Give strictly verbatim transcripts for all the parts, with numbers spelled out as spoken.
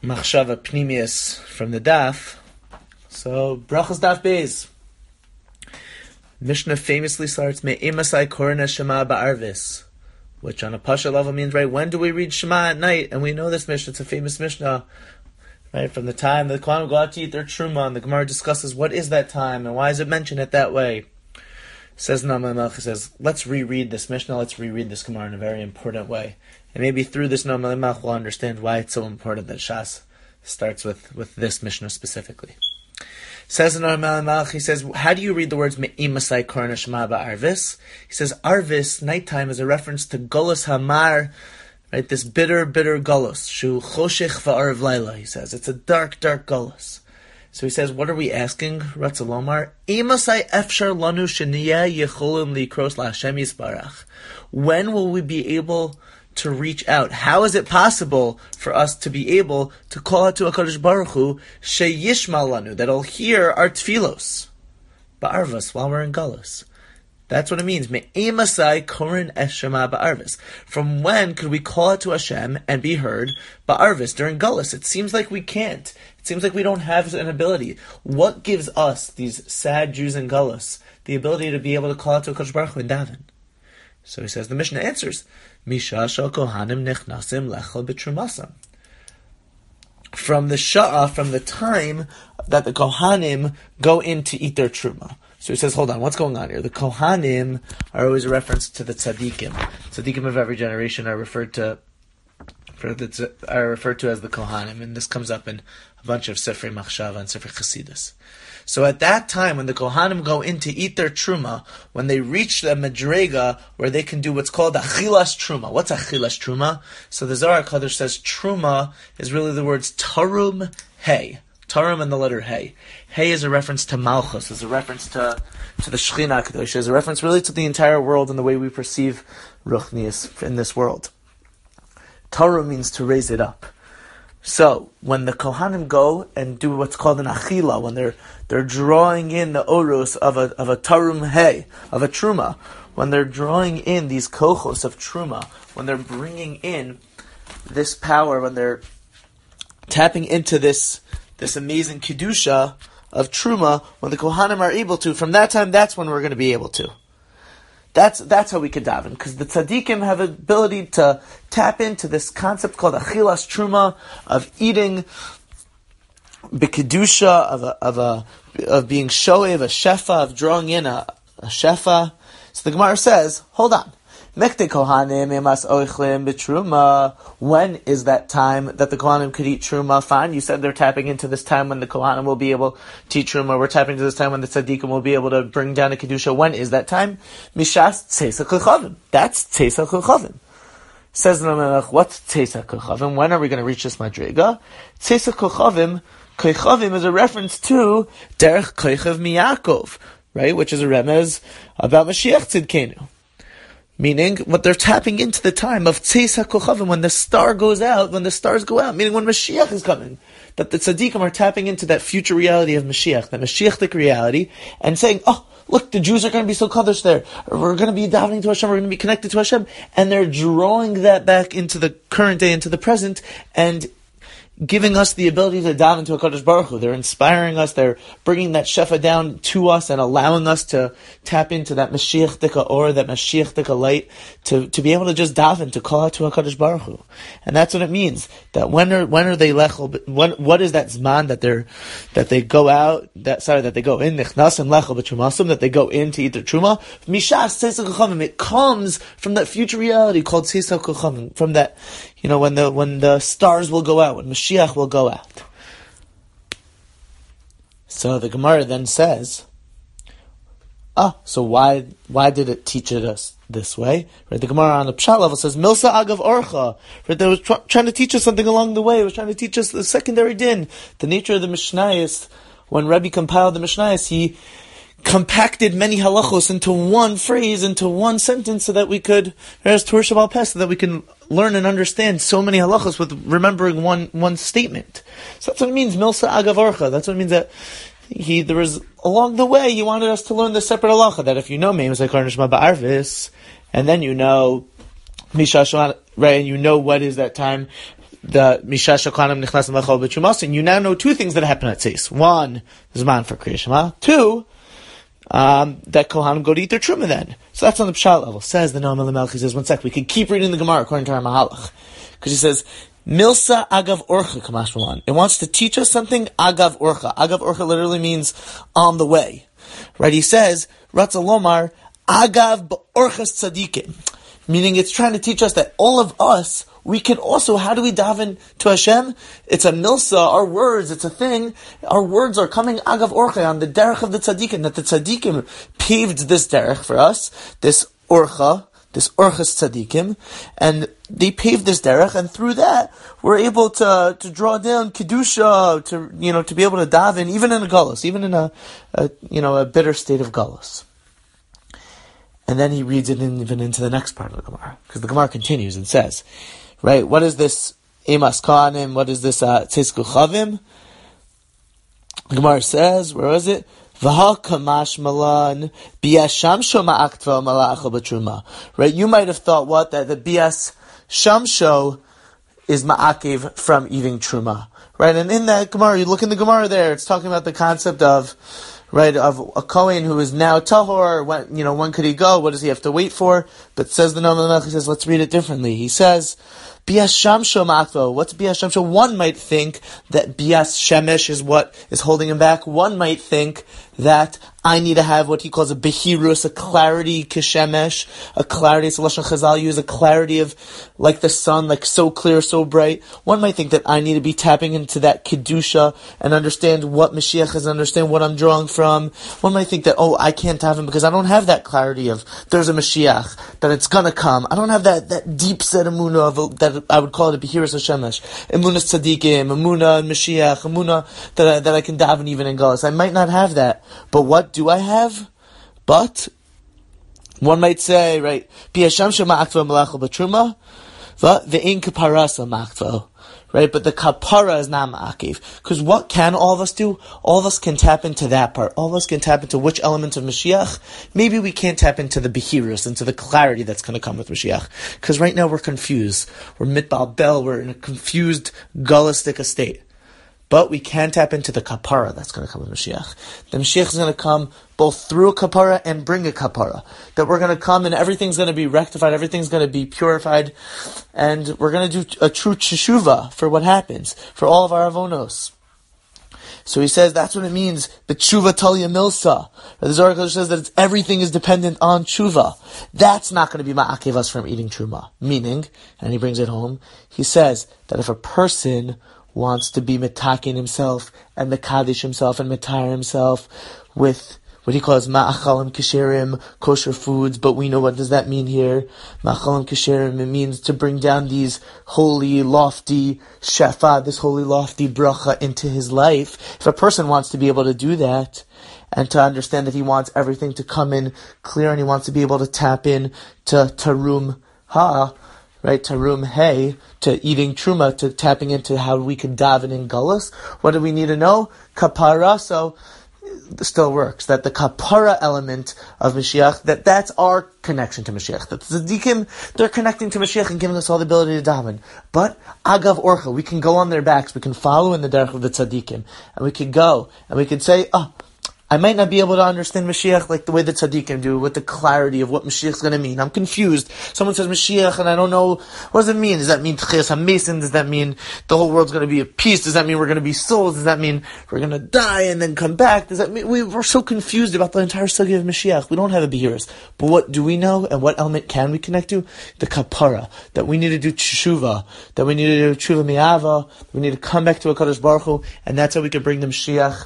Machshava Pnimius from the Daf. So, Brachas Daf Beis. Mishnah famously starts, Me'emasai Korna Shema Ba'arvis, which on a Pasha level means, right, when do we read Shema at night? And we know this Mishnah, it's a famous Mishnah, right, from the time the Kohanim go out to eat their Truma, and the Gemara discusses what is that time, and why is it mentioned it that way? Says Noam Melech, says, let's reread this Mishnah, let's reread this Gemara in a very important way. And maybe through this Noam Melech we'll understand why it's so important that Shas starts with, with this Mishnah specifically. Says Noam Melech, he says, how do you read the words Me'imasai Korna Shema Ba'arvis? He says, Arvis, nighttime, is a reference to Golos Hamar, right, this bitter, bitter Golos. Shu Choshech Va'arv Laila, he says. It's a dark, dark Golos. So he says, what are we asking? Ratzah Lomar, Imasai Efshar Lanu Sheniya Yecholim Likros LaHashem Yisbarach. When will we be able to reach out? How is it possible for us to be able to call out to HaKadosh Baruch Hu, Sheyishma Lanu, that'll hear our tfilos, Ba'arvas, while we're in Galus? That's what it means. Me'emasai korin eshema ba'arvis. From when could we call out to Hashem and be heard ba'arvis during Galus? It seems like we can't. It seems like we don't have an ability. What gives us, these sad Jews in Galus, the ability to be able to call out to HaKadosh Baruch Hu in Davin? So he says, the Mishnah answers, Misha shal kohanim nechnasim lechel b'trumasam. From the sha'ah, from the time that the kohanim go in to eat their truma. So he says, hold on, what's going on here? The Kohanim are always a reference to the Tzaddikim. Tzaddikim of every generation are referred to for the, are referred to as the Kohanim, and this comes up in a bunch of Sifrei Machshava and Sifrei Chasidus. So at that time, when the Kohanim go in to eat their Truma, when they reach the Madrega, where they can do what's called Achilas Truma. What's Achilas Truma? So the Zohar HaKadosh says Truma is really the words Tarum Hey. Tarum and the letter Hey. Hey is a reference to Malchus, is a reference to, to the Shechina Kedosh, is a reference really to the entire world and the way we perceive Ruchnius in this world. Tarum means to raise it up. So, when the Kohanim go and do what's called an Achila, when they're they're drawing in the Orus of a of a Tarum Hey, of a Truma, when they're drawing in these Kochos of Truma, when they're bringing in this power, when they're tapping into this this amazing Kedusha of Truma, when the Kohanim are able to, from that time, that's when we're going to be able to. That's that's how we could daven, because the Tzaddikim have the ability to tap into this concept called Achilas Truma, of eating B'Kedusha, of a, of a, of being Shoev, a Shefa, of drawing in a, a Shefa. So the Gemara says, hold on. Mekte Kohanim emas oichlim b'truma. When is that time that the Kohanim could eat truma? Fine, you said they're tapping into this time when the Kohanim will be able to eat truma. We're tapping into this time when the Tzaddikim will be able to bring down a Kedusha. When is that time? Mishas Tzeisa Kochavim. That's Tzeisa Kochavim. Says the Melech, what's Tzeisa Kochavim? When are we going to reach this Madrega? Tzeisa Kochavim, Kochavim is a reference to Derech Kochav Miyakov, right? Which is a remez about Mashiach Tzidkenu. Meaning, what they're tapping into the time of Tzeis HaKochavim, when the star goes out, when the stars go out, meaning when Mashiach is coming. That the Tzaddikim are tapping into that future reality of Mashiach, that Mashiach-tic reality, and saying, oh, look, the Jews are going to be so kaddish there, we're going to be davening to Hashem, we're going to be connected to Hashem, and they're drawing that back into the current day, into the present, and giving us the ability to daven to HaKadosh Baruch Hu. They're inspiring us, they're bringing that Shefa down to us and allowing us to tap into that Mashiach Dika or that Mashiach Dika light, to, to be able to just daven, to call out to HaKadosh Baruch Hu. And that's what it means. That when are, when are they lechel, when, what is that zman that they're, that they go out, that, sorry, that they go in, nichnasim lechel b'trumasim, that they go in to eat their truma? Mishas Tzeis HaKochavim. It comes from that future reality called Tzeis HaKochavim, from that, you know, when the, when the stars will go out, when Mashiach will go out. So the Gemara then says, ah, so why why did it teach it us this way? Right, the Gemara on the Pshat level says, Milsa Agav Orcha. Right, they was tr- trying to teach us something along the way. It was trying to teach us the secondary din, the nature of the Mishnayos. When Rebbe compiled the Mishnayos, he compacted many halachos into one phrase, into one sentence, so that we could, as Torah Shabbat Pes, so that we can learn and understand so many halachos with remembering one one statement. So that's what it means, Milsa Agav Orcha. That's what it means that he there was along the way he wanted us to learn the separate halacha, that if you know Me'emasai Korna Shema Ba'arvis, and then you know Misha Shema, right, and you know what is that time the Misha Shokanim Nichnasim Lechol B'Truma, and you now know two things that happen at Tzeis. One, there's man for Kriya Shema. Two, um, that Kohanim go to eat their Truma then. So that's on the Pshat level. Says the Noam Elimelech, he says, one sec, we can keep reading the Gemara according to our Mahalach. Because he says, Milsa Agav Orcha Kamash Malan. It wants to teach us something, Agav Orcha. Agav Orcha literally means on the way. Right? He says, Ratza Lomar, Agav Orchas Tzadikim. Meaning it's trying to teach us that all of us, we can also, how do we daven to Hashem? It's a milsa, our words, it's a thing. Our words are coming agav orcha, on the derech of the tzaddikim, that the tzaddikim paved this derech for us, this orcha, this orchas tzaddikim, and they paved this derech, and through that, we're able to to draw down kedusha, to, you know, to be able to daven, even in a galus, even in a, a you know, a bitter state of galus. And then he reads it in, even into the next part of the Gemara, because the Gemara continues and says, right, what is this Emas Kohanim, what is this Tzeis Kuchavim? The Gemara says, where is it? V'ha kamash malan bias shamsho ma'aktva mala'achal b'truma. Right, you might have thought what? That the bias shamsho is ma'akev from eating truma. Right, and in that Gemara, you look in the Gemara there, it's talking about the concept of, right, of a Kohen who is now tahor. When, you know, when could he go? What does he have to wait for? But says the Noam Elimelech, he says, let's read it differently. He says, Bias Shamsho Ma'akvo. What's Bias Shamsho? One might think that Bias Shemesh is what is holding him back. One might think that I need to have what he calls a behirus, a clarity kishemesh, a clarity, it's a Lashon Chazal use, a clarity of, like the sun, like so clear, so bright. One might think that I need to be tapping into that kedusha and understand what Mashiach is, understand what I'm drawing from. One might think that, oh, I can't have him because I don't have that clarity of, there's a Mashiach, that it's gonna come. I don't have that, that deep set emunah of, that I would call it a behirus Hashemesh. Emunah tzadikim, emunah and Mashiach, emunah that I, that I can daven even in Galus. I might not have that. But what do I have? But one might say, right, right? But the kapara is not ma'akiv. Because what can all of us do? All of us can tap into that part. All of us can tap into which element of Mashiach? Maybe we can't tap into the behirus, into the clarity that's going to come with Mashiach. Because right now we're confused. We're mitbal bel. We're in a confused, gullistic state. But we can tap into the kapara that's going to come with Mashiach. The Mashiach is going to come both through a kapara and bring a kapara. That we're going to come and everything's going to be rectified, everything's going to be purified, and we're going to do a true teshuva for what happens, for all of our avonos. So he says that's what it means, the tshuva talia milsa. The Zohar Kodesh says that it's, everything is dependent on tshuva. That's not going to be ma'akev us from eating truma. Meaning, and he brings it home, he says that if a person wants to be metakin himself and mekadesh himself and metire himself with what he calls ma'achalim kisherim, kosher foods, but we know what does that mean here. Ma'achalim kisherim, it means to bring down these holy, lofty shefa, this holy, lofty bracha into his life. If a person wants to be able to do that, and to understand that he wants everything to come in clear, and he wants to be able to tap in to tarum ha, right, tarum hey, to eating truma, to tapping into how we can daven in gullus. What do we need to know? Kapara, so it still works. That the kapara element of Mashiach, that that's our connection to Mashiach. That the tzaddikim, they're connecting to Mashiach and giving us all the ability to daven. But agav orcha, we can go on their backs, we can follow in the derech of the tzaddikim, and we can go, and we can say, oh, I might not be able to understand Mashiach like the way the tzaddikim do, with the clarity of what Mashiach is going to mean. I'm confused. Someone says Mashiach, and I don't know, what does it mean? Does that mean Tchias HaMesim? Does that mean the whole world's going to be at peace? Does that mean we're going to be souls? Does that mean we're going to die and then come back? Does that mean, we, we're so confused about the entire sugya of Mashiach. We don't have a behirus. But what do we know, and what element can we connect to? The kapara. That we need to do tshuva. That we need to do tshuva mi'ava. We need to come back to HaKadosh Baruch Hu, and that's how we can bring the Mashiach.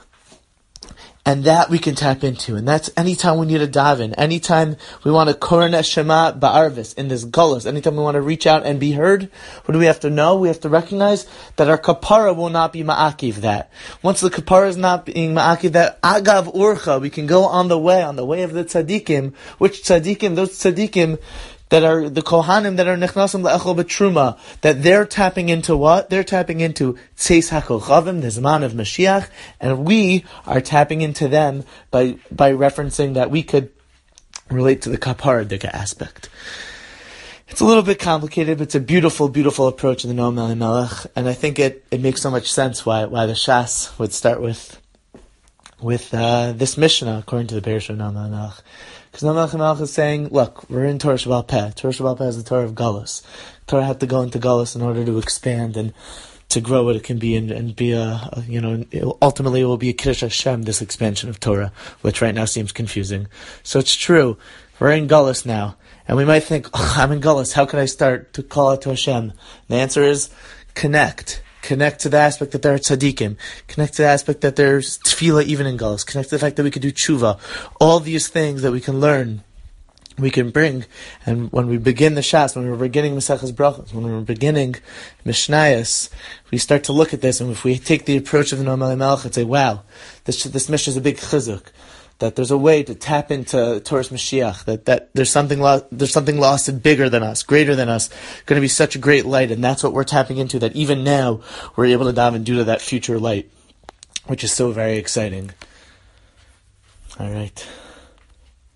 And that we can tap into. And that's anytime we need a daven, anytime we want to korna shema ba'arvis, in this gullus, anytime we want to reach out and be heard, what do we have to know? We have to recognize that our kapara will not be ma'akiv that. Once the kapara is not being ma'akiv that, agav urcha, we can go on the way, on the way of the tzaddikim, which tzaddikim, those tzaddikim, that are the Kohanim that are Nechnasim Le'echol B'Truma, that they're tapping into what? They're tapping into Tzeis HaKochavim, the Zman of Mashiach, and we are tapping into them by by referencing that we could relate to the Kapara Dika aspect. It's a little bit complicated, but it's a beautiful, beautiful approach in the Noam Elimelech, and I think it, it makes so much sense why why the Shas would start with with uh, this Mishnah according to the Beresh of Noam Elimelech. Because Noam Elimelech is saying, look, we're in Torah Sheba'al Peh. Torah Sheba'al Peh is the Torah of Galus. Torah had to go into Galus in order to expand and to grow what it can be and, and be a, a, you know, it ultimately it will be a Kiddush Hashem, this expansion of Torah, which right now seems confusing. So it's true, we're in Galus now. And we might think, oh, I'm in Galus, how can I start to call out to Hashem? The answer is, connect. Connect to the aspect that there are tzaddikim. Connect to the aspect that there's tefillah even in Galus. Connect to the fact that we can do tshuva. All these things that we can learn, we can bring. And when we begin the Shas, when we're beginning Maseches Brachos, when we're beginning Mishnayos, we start to look at this, and if we take the approach of the Noam Elimelech and say, wow, this, this Mishnah is a big chizuk, that there's a way to tap into Torah's Mashiach, that, that there's something lo- there's something lost and bigger than us, greater than us, going to be such a great light, and that's what we're tapping into, that even now we're able to daven due to that future light, which is so very exciting. All right.